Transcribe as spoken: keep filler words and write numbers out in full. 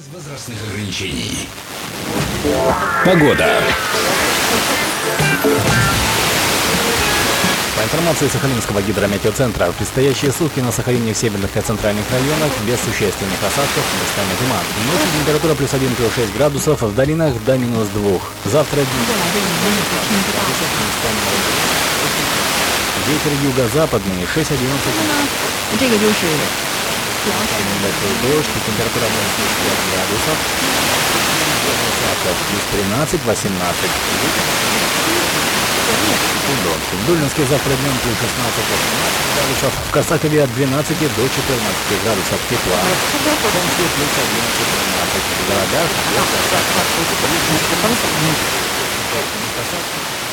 возрастных ограничений. Погода. По информации Сахалинского гидрометеоцентра, в предстоящие сутки на Сахалине в северных и центральных районах без существенных осадков местами туман. Ночью температура плюс один, плюс шесть градусов, в долинах до минус двух. Завтра днем ветер юго-западный шесть-одиннадцать. Небольшой дождь, и температура плюс пять градусов. Плюс тринадцать-восемнадцать. В Дулинске завтра днем плюс шестнадцать-восемнадцать градусов, в Корсакове от двенадцати до четырнадцати градусов тепла, в Томске плюс одиннадцать-тринадцать, в городах без осадков.